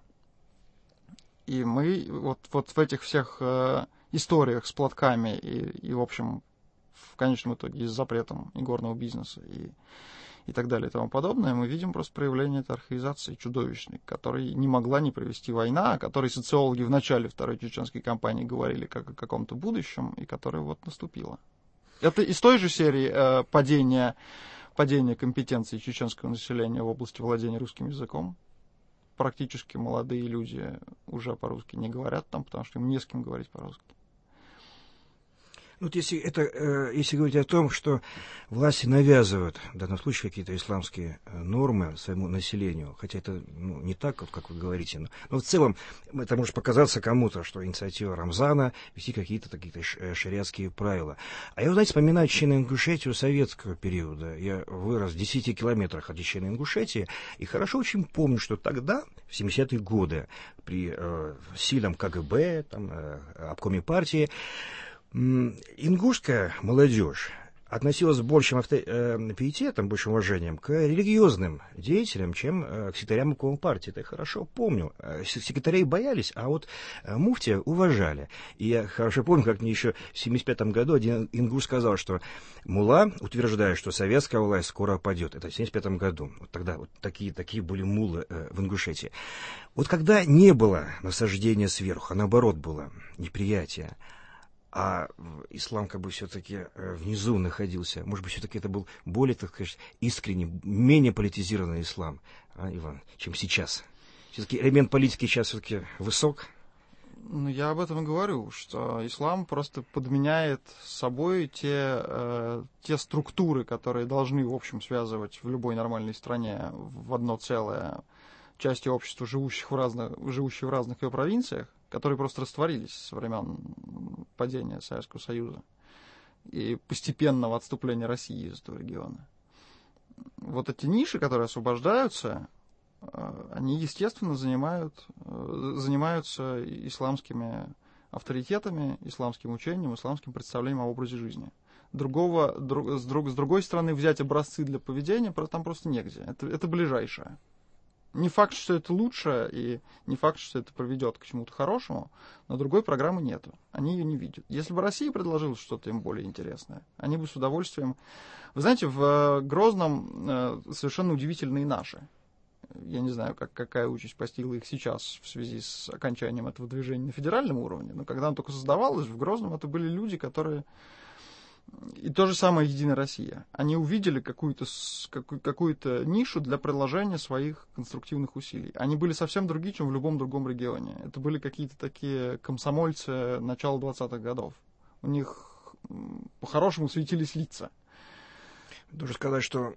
И мы вот в этих всех историях с платками и, в общем, в конечном итоге и с запретом игорного бизнеса и так далее и тому подобное, мы видим просто проявление этой архаизации чудовищной, которой не могла не привести война, о которой социологи в начале Второй чеченской кампании говорили как о каком-то будущем, и которая вот наступила. Это из той же серии падения компетенции чеченского населения в области владения русским языком. Практически молодые люди уже по-русски не говорят там, потому что им не с кем говорить по-русски. Вот если говорить о том, что власти навязывают в данном случае какие-то исламские нормы своему населению, хотя это не так, как вы говорите, но в целом это может показаться кому-то, что инициатива Рамзана вести какие-то шариатские правила. А я, знаете, вспоминаю Чечено-Ингушетию советского периода. Я вырос в 10 километрах от Чечено-Ингушетии, и хорошо очень помню, что тогда, в 70-е годы, при сильном КГБ, обкоме партии, ингушская молодежь относилась с большим пиететом, большим уважением к религиозным деятелям, чем к секретарям обкома партии. Это я хорошо помню. Секретарей боялись, а вот муфтия уважали. И я хорошо помню, как мне еще в 1975 году один ингуш сказал, что мулла утверждает, что советская власть скоро падет. Это в 1975 году. Вот тогда вот такие были муллы в Ингушетии. Вот когда не было насаждения сверху, а наоборот было неприятие, а ислам как бы все-таки внизу находился. Может быть, все-таки это был более, так сказать, искренний, менее политизированный ислам, Иван, чем сейчас. Все-таки элемент политики сейчас все-таки высок. Ну, я об этом и говорю, что ислам просто подменяет собой те структуры, которые должны, в общем, связывать в любой нормальной стране в одно целое части общества, живущих в разных ее провинциях, которые просто растворились со времен падения Советского Союза и постепенного отступления России из этого региона. Вот эти ниши, которые освобождаются, они, естественно, занимаются исламскими авторитетами, исламским учением, исламским представлением о образе жизни. С другой стороны, взять образцы для поведения там просто негде. Это ближайшее. Не факт, что это лучше, и не факт, что это приведет к чему-то хорошему, но другой программы нету. Они ее не видят. Если бы Россия предложила что-то им более интересное, они бы с удовольствием... Вы знаете, в Грозном совершенно удивительные наши. Я не знаю, какая участь постигла их сейчас в связи с окончанием этого движения на федеральном уровне, но когда оно только создавалось, в Грозном это были люди, которые... И то же самое «Единая Россия». Они увидели какую-то нишу для приложения своих конструктивных усилий. Они были совсем другие, чем в любом другом регионе. Это были какие-то такие комсомольцы начала 20-х годов. У них по-хорошему светились лица. Должен сказать, что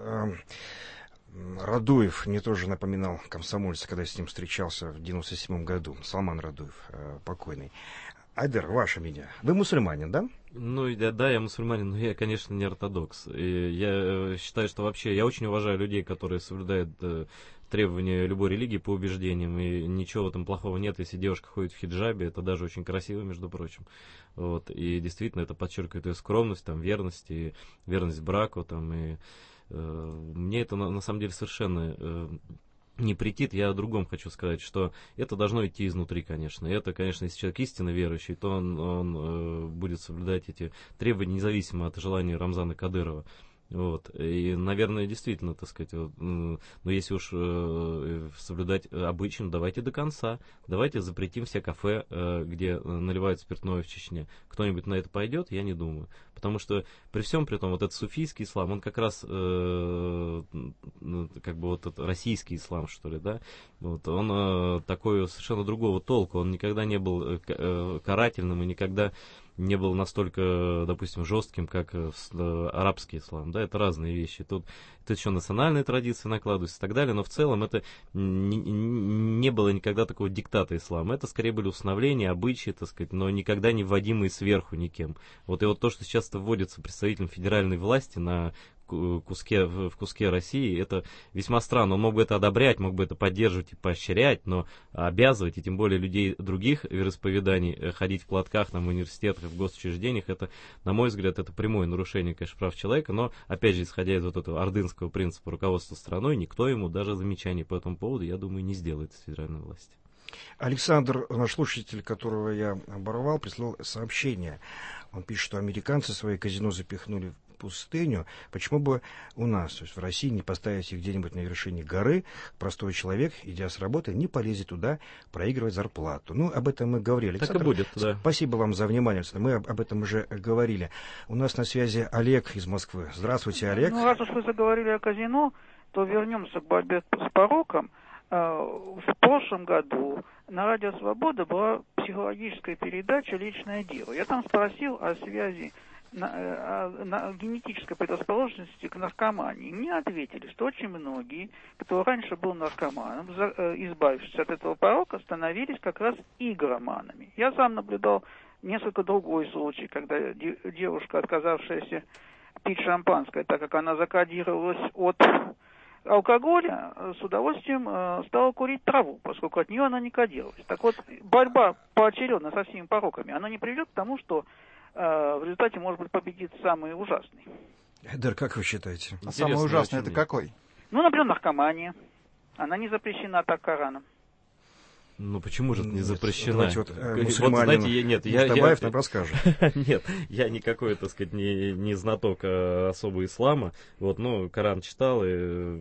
Радуев мне тоже напоминал комсомольца, когда я с ним встречался в 97 году. Салман Радуев, покойный. Айдер, ваше мнение. Вы мусульманин, да? Ну, да, я мусульманин, но я, конечно, не ортодокс. И я считаю, что вообще я очень уважаю людей, которые соблюдают требования любой религии по убеждениям, и ничего в этом плохого нет, если девушка ходит в хиджабе, это даже очень красиво, между прочим. Вот. И действительно, это подчеркивает ее скромность, верность, и верность браку, и мне это на самом деле совершенно... не претит. Я о другом хочу сказать, что это должно идти изнутри, конечно. Это, конечно, если человек истинно верующий, то он будет соблюдать эти требования, независимо от желания Рамзана Кадырова. Вот. И, наверное, действительно, так сказать, но если уж соблюдать обычно, давайте до конца. Давайте запретим все кафе, где наливают спиртное в Чечне. Кто-нибудь на это пойдет? Я не думаю. Потому что при всем при том, вот этот суфийский ислам, он как раз как бы вот этот российский ислам, что ли, да, вот, он такой совершенно другого толка. Он никогда не был карательным и никогда не был настолько, допустим, жестким, как арабский ислам, да, это разные вещи. Тут еще национальные традиции накладываются и так далее, но в целом это не было никогда такого диктата ислама. Это скорее были установления, обычаи, так сказать, но никогда не вводимые сверху никем. Вот и вот то, что сейчас вводится представителем федеральной власти в куске России, это весьма странно. Он мог бы это одобрять, мог бы это поддерживать и поощрять, но обязывать, и тем более людей других вероисповеданий, ходить в платках в университетах, в госучреждениях, это, на мой взгляд, это прямое нарушение, конечно, прав человека, но, опять же, исходя из вот этого ордынского принципа руководства страной, никто ему даже замечаний по этому поводу, я думаю, не сделает с федеральной власти. Александр, наш слушатель, которого я оборвал, прислал сообщение. Он пишет, что американцы свои казино запихнули в пустыню. Почему бы у нас, то есть в России, не поставить их где-нибудь на вершине горы? Простой человек, идя с работы, не полезет туда проигрывать зарплату. Ну, об этом мы говорили. Так Александр, и будет, да. Спасибо вам за внимание. Мы об этом уже говорили. У нас на связи Олег из Москвы. Здравствуйте, Олег. Ну, раз уж вы заговорили о казино, то вернемся к борьбе с пороком. В прошлом году на Радио Свобода была психологическая передача «Личное дело». Я там спросил о связи на генетической предрасположенности к наркомании. Мне ответили, что очень многие, кто раньше был наркоманом, избавившись от этого порока, становились как раз игроманами. Я сам наблюдал несколько другой случай, когда девушка, отказавшаяся пить шампанское, так как она закодировалась от алкоголя, с удовольствием стала курить траву, поскольку от нее она не кодировалась. Так вот, борьба поочередно со всеми пороками, она не приведет к тому, что в результате, может быть, победит самый ужасный. Эдер, как вы считаете? А самый ужасный это какой? Ну, например, наркомания. Она не запрещена так Кораном. Ну почему же это не запрещено? Вот, знаете, Табаев нам расскажет. Нет, я никакой, так сказать, не знаток особо ислама. Вот, но Коран читал и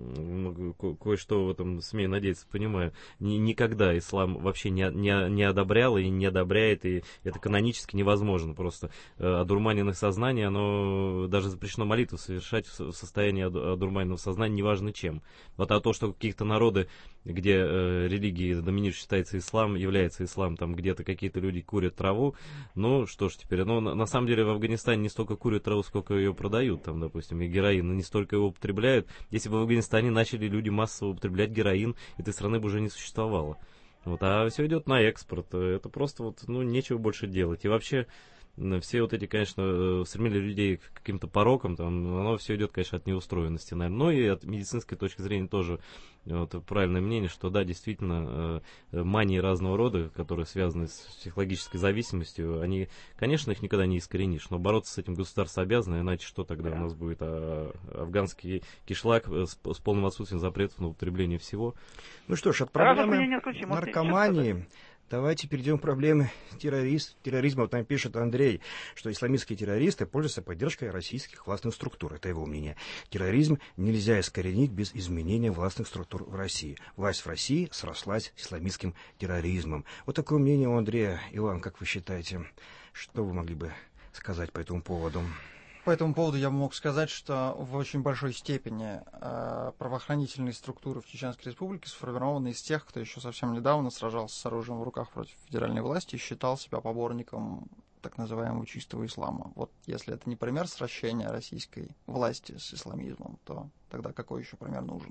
кое-что в этом, смею надеяться, понимаю. Никогда ислам вообще не одобрял и не одобряет, и это канонически невозможно. Просто одурманенное сознание, оно даже запрещено молитву совершать в состоянии одурманенного сознания, неважно чем. Вот а то, что каких-то народы, где религии доминируют, считается ислам, является ислам, там где-то какие-то люди курят траву, ну что ж теперь, ну на самом деле в Афганистане не столько курят траву, сколько ее продают, там, допустим, и героин, не столько его употребляют. Если бы в Афганистане начали люди массово употреблять героин, этой страны бы уже не существовало. Вот, а все идет на экспорт, это просто вот, ну, нечего больше делать. И вообще, все вот эти, конечно, стремление людей к каким-то порокам, там, оно все идет, конечно, от неустроенности, наверное. Но и от медицинской точки зрения тоже вот, правильное мнение, что да, действительно, мании разного рода, которые связаны с психологической зависимостью, они, конечно, их никогда не искоренишь, но бороться с этим государство обязано, иначе что тогда у нас будет? Афганский кишлак с полным отсутствием запретов на употребление всего. Ну что ж, от проблемы наркомании давайте перейдем к проблеме терроризма. Вот там пишет Андрей, что исламистские террористы пользуются поддержкой российских властных структур. Это его мнение. Терроризм нельзя искоренить без изменения властных структур в России. Власть в России срослась с исламистским терроризмом. Вот такое мнение у Андрея. Иван, как вы считаете, что вы могли бы сказать по этому поводу? По этому поводу я мог сказать, что в очень большой степени правоохранительные структуры в Чеченской Республике сформированы из тех, кто еще совсем недавно сражался с оружием в руках против федеральной власти и считал себя поборником так называемого чистого ислама. Вот если это не пример сращения российской власти с исламизмом, то тогда какой еще пример нужен?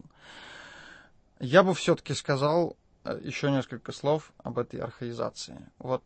Я бы все-таки сказал еще несколько слов об этой архаизации. Вот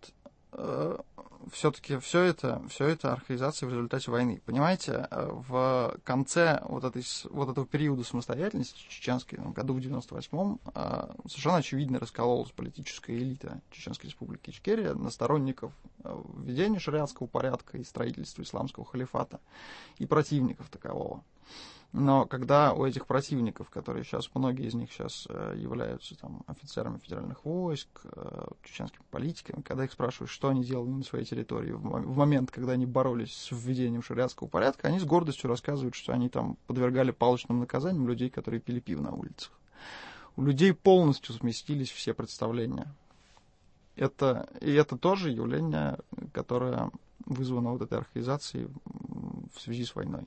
все-таки все это архаизация в результате войны. Понимаете, в конце вот этого периода самостоятельности чеченской, году в 98-м, совершенно очевидно раскололась политическая элита Чеченской Республики Ичкерия на сторонников введения шариатского порядка и строительства исламского халифата и противников такового. Но когда у этих противников, которые сейчас, многие из них сейчас являются там офицерами федеральных войск, чеченскими политиками, когда их спрашивают, что они делали на своей территории в момент, когда они боролись с введением шариатского порядка, они с гордостью рассказывают, что они там подвергали палочным наказаниям людей, которые пили пиво на улицах. У людей полностью сместились все представления. И это тоже явление, которое вызвано вот этой архаизацией в связи с войной.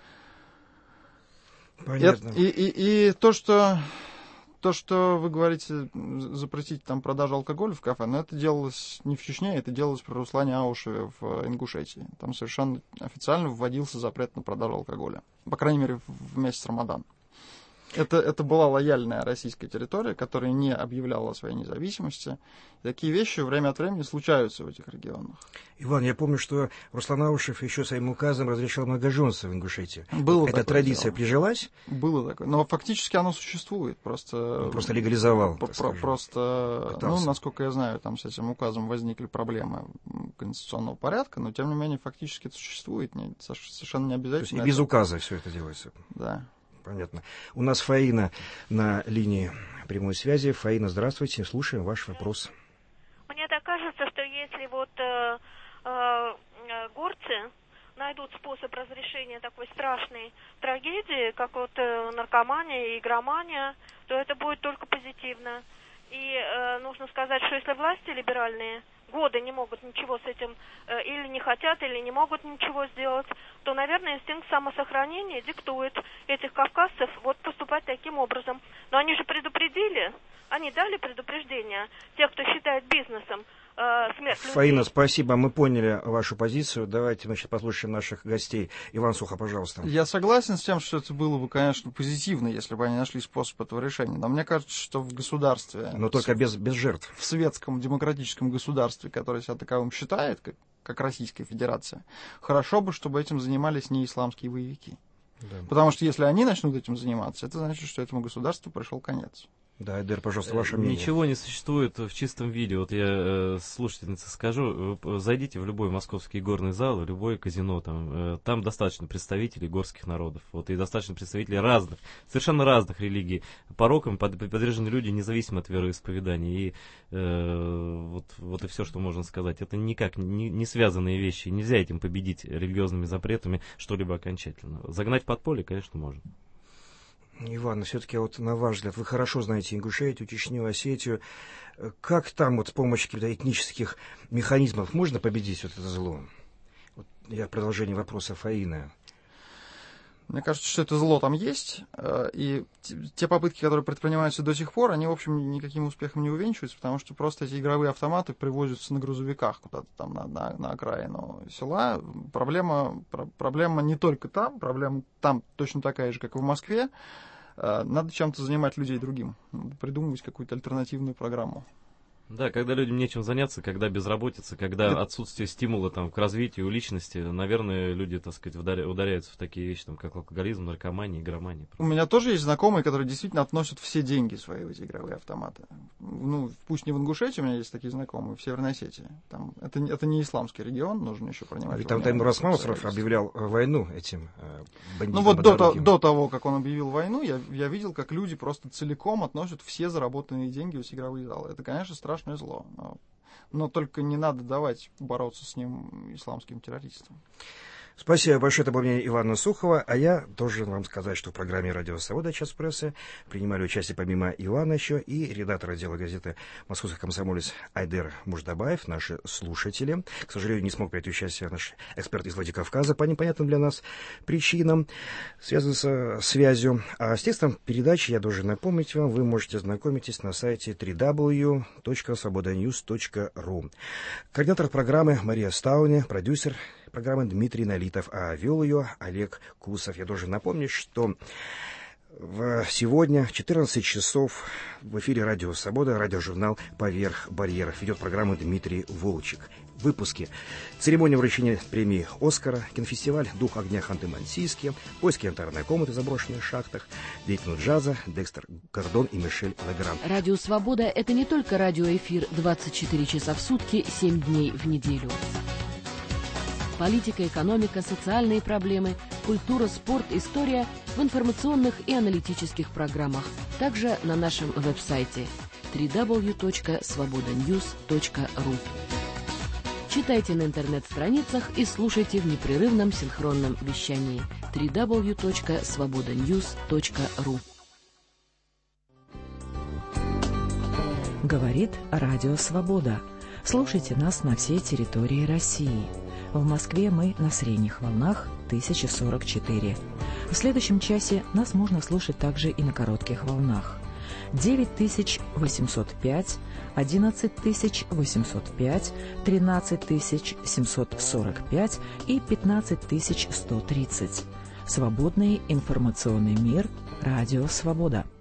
Понятно. И то, что вы говорите, запретить там продажу алкоголя в кафе, но это делалось не в Чечне, это делалось при Руслане Аушеве в Ингушетии. Там совершенно официально вводился запрет на продажу алкоголя. По крайней мере, в месяц Рамадан. Это была лояльная российская территория, которая не объявляла о своей независимости. И такие вещи время от времени случаются в этих регионах. Иван, я помню, что Руслан Аушев еще своим указом разрешал многоженство вИнгушетии. Эта традиция прижилась? Было такое. Но фактически оно существует. Просто легализовал. Насколько я знаю, там с этим указом возникли проблемы конституционного порядка, но тем не менее фактически это существует. Совершенно не обязательно. То есть и без указа все это делается. Да. Понятно. У нас Фаина на линии прямой связи. Фаина, здравствуйте. Слушаем ваш вопрос. Мне так кажется, что если вот горцы найдут способ разрешения такой страшной трагедии, как вот наркомания и игромания, то это будет только позитивно. И нужно сказать, что если власти либеральные годы не могут ничего с этим, или не хотят, или не могут ничего сделать, то, наверное, инстинкт самосохранения диктует этих кавказцев вот поступать таким образом. Но они же предупредили, они дали предупреждение тех, кто считает бизнесом смерть людей. Фаина, спасибо, мы поняли вашу позицию. Давайте мы сейчас послушаем наших гостей. Иван Сухо, пожалуйста. Я согласен с тем, что это было бы, конечно, позитивно, если бы они нашли способ этого решения. Но мне кажется, что в государстве... Но только без жертв. В светском демократическом государстве, которое себя таковым считает, как Российская Федерация, хорошо бы, чтобы этим занимались не исламские боевики. Да. Потому что если они начнут этим заниматься, это значит, что этому государству пришел конец. Да, Айдер, пожалуйста, ваше мнение. Ничего не существует в чистом виде. Вот я слушательнице скажу, зайдите в любой московский горный зал, в любое казино, там достаточно представителей горских народов, вот, и достаточно представителей разных, совершенно разных религий. Порокам подвержены люди, независимо от вероисповедания. И вот и все, что можно сказать. Это никак не связанные вещи. Нельзя этим победить религиозными запретами что-либо окончательно. Загнать в подполье, конечно, можно. Иван, все-таки вот на ваш взгляд, вы хорошо знаете Ингушетию, Чечню, Осетию. Как там вот с помощью каких-то этнических механизмов можно победить вот это зло? Вот я в продолжении вопроса Фаины. Мне кажется, что это зло там есть, и те попытки, которые предпринимаются до сих пор, они, в общем, никаким успехом не увенчиваются, потому что просто эти игровые автоматы привозятся на грузовиках куда-то там на окраину села. Проблема не только там, проблема там точно такая же, как и в Москве. Надо чем-то занимать людей другим, надо придумывать какую-то альтернативную программу. Да, когда людям нечем заняться, когда безработица, когда отсутствие стимула к развитию личности, наверное, люди, так сказать, ударяются в такие вещи, как алкоголизм, наркомания, игромания. У меня тоже есть знакомые, которые действительно относят все деньги свои в эти игровые автоматы. Пусть не в Ингушетии, у меня есть такие знакомые, в Северной Осетии. Там, это не исламский регион, нужно еще принимать. Ведь там Таймур Османов объявлял войну этим бандитам. Вот до того, как он объявил войну, я видел, как люди просто целиком относят все заработанные деньги в эти игровые залы. Это, конечно, страшно. Зло. Но только не надо давать бороться с ним исламским террористам. Спасибо большое, это было мнение Ивана Сухова. А я должен вам сказать, что в программе «Радио Свобода. Час прессы» принимали участие помимо Ивана еще и редактор отдела газеты «Московский комсомолец» Айдер Муждабаев, наши слушатели. К сожалению, не смог принять участие наш эксперт из Владикавказа по непонятным для нас причинам, связанным со связью. А с текстом передачи, я должен напомнить вам, вы можете знакомиться на сайте www.svobodanews.ru. Координатор программы Мария Стауне, продюсер программы Дмитрий Налитов, а вел ее Олег Кусов. Я должен напомнить, что сегодня в 14 часов в эфире «Радио Свобода» радиожурнал «Поверх барьеров». Ведет программу Дмитрий Волчек. Выпуски: церемония вручения премии «Оскара», кинофестиваль «Дух огня» Ханты-Мансийске, поиски янтарной комнаты в заброшенных шахтах, деятельно джаза Декстер Гордон и Мишель Лагран. «Радио Свобода» — это не только радиоэфир 24 часа в сутки, 7 дней в неделю. Политика, экономика, социальные проблемы, культура, спорт, история в информационных и аналитических программах. Также на нашем веб-сайте www.svobodanews.ru. Читайте на интернет-страницах и слушайте в непрерывном синхронном вещании www.svobodanews.ru. Говорит Радио Свобода. Слушайте нас на всей территории России. В Москве мы на средних волнах 1044. В следующем часе нас можно слушать также и на коротких волнах. 9805, 11805, 13745 и 15130. Свободный информационный мир. Радио Свобода.